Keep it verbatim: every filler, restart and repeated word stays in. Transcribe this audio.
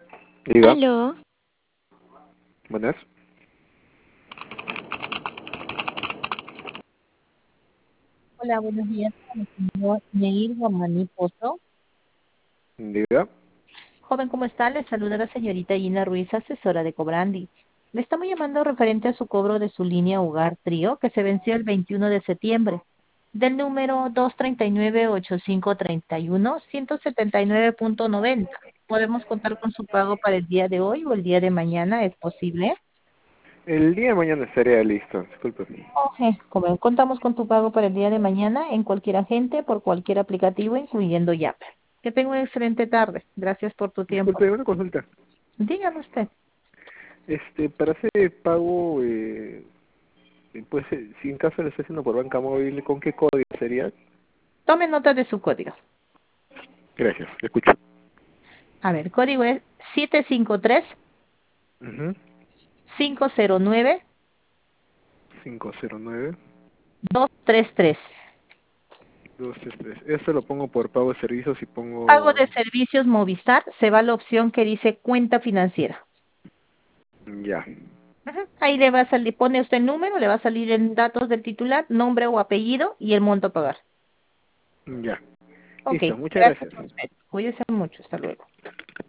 Diga, Aló, buenas. Hola, buenos días, con el señor Neil Guamaní Pozo. Diga. Joven, ¿cómo está? Le saluda la señorita Gina Ruiz, asesora de Cobrandi. Le estamos llamando referente a su cobro de su línea Hogar Trío, que se venció el veintiuno de septiembre, del número dos tres nueve ocho cinco tres uno uno siete nueve punto noventa. ¿Podemos contar con su pago para el día de hoy o el día de mañana? ¿Es posible? El día de mañana estaría listo, disculpe. Ok, como contamos con tu pago para el día de mañana en cualquier agente, por cualquier aplicativo, incluyendo Yape. Que tenga una excelente tarde. Gracias por tu tiempo. Disculpe, una consulta. Dígame usted. Este, para hacer pago, eh, pues, eh, si en caso lo estoy haciendo por banca móvil, ¿con qué código sería? Tome nota de su código. Gracias, le escucho. A ver, código es siete cinco tres Ujú. cinco cero nueve cinco cero nueve dos tres tres. dos tres tres. Esto lo pongo por pago de servicios y Pago pongo... de servicios Movistar. Se va a la opción que dice cuenta financiera. Ya, Ajá. Ahí le va a salir, pone usted el número, le va a salir en datos del titular, nombre o apellido y el monto a pagar. ya. Ok, Listo, muchas gracias gracias. a usted. Cuídese mucho. Hasta luego.